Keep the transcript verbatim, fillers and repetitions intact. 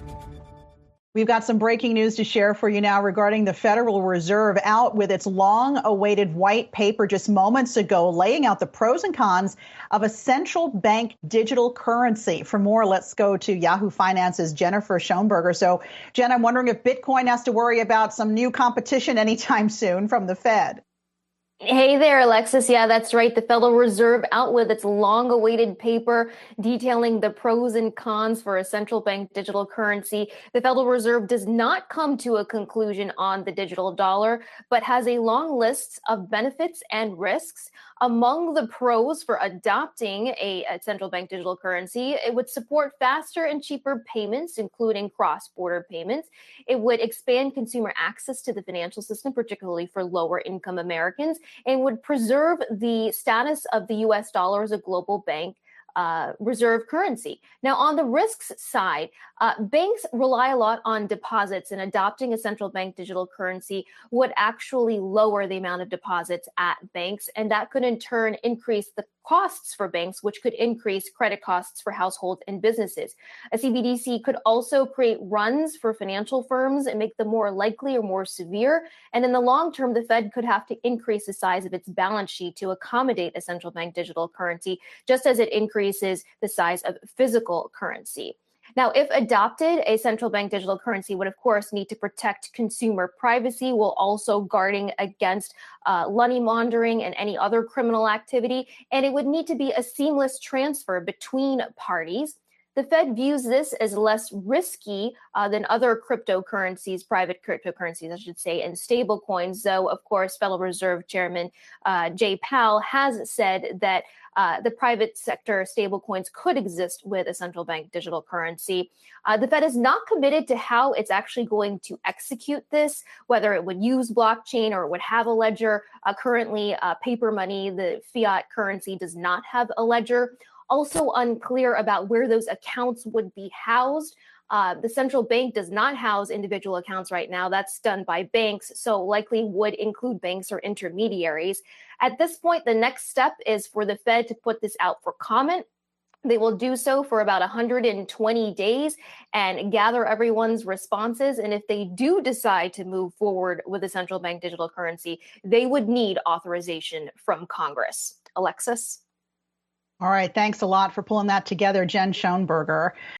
We've got some breaking news to share for you now regarding the Federal Reserve out with its long-awaited white paper just moments ago, laying out the pros and cons of a central bank digital currency. For more, let's go to Yahoo Finance's Jennifer Schoenberger. So, Jen, I'm wondering if Bitcoin has to worry about some new competition anytime soon from the Fed. Hey there, Alexis. Yeah, that's right. The Federal Reserve out with its long-awaited paper detailing the pros and cons for a central bank digital currency. The Federal Reserve does not come to a conclusion on the digital dollar, but has a long list of benefits and risks. Among the pros for adopting a, a central bank digital currency, it would support faster and cheaper payments, including cross-border payments. It would expand consumer access to the financial system, particularly for lower-income Americans, and would preserve the status of the U S dollar as a global bank uh, reserve currency. Now, on the risks side, uh, banks rely a lot on deposits, and adopting a central bank digital currency would actually lower the amount of deposits at banks, and that could in turn increase the costs for banks, which could increase credit costs for households and businesses. A C B D C could also create runs for financial firms and make them more likely or more severe. And in the long term, the Fed could have to increase the size of its balance sheet to accommodate a central bank digital currency, just as it increases the size of physical currency. Now, if adopted, a central bank digital currency would, of course, need to protect consumer privacy while also guarding against uh, money laundering and any other criminal activity. And it would need to be a seamless transfer between parties. The Fed views this as less risky uh, than other cryptocurrencies, private cryptocurrencies, I should say, and stablecoins, though, of course, Federal Reserve Chairman uh, Jay Powell has said that uh, the private sector stablecoins could exist with a central bank digital currency. Uh, the Fed is not committed to how it's actually going to execute this, whether it would use blockchain or it would have a ledger. Uh, currently, uh, paper money, the fiat currency, does not have a ledger. Also unclear about where those accounts would be housed. Uh, the central bank does not house individual accounts right now. That's done by banks, so likely would include banks or intermediaries. At this point, the next step is for the Fed to put this out for comment. They will do so for about one hundred twenty days and gather everyone's responses. And if they do decide to move forward with a central bank digital currency, they would need authorization from Congress. Alexis? All right. Thanks a lot for pulling that together, Jen Schoenberger.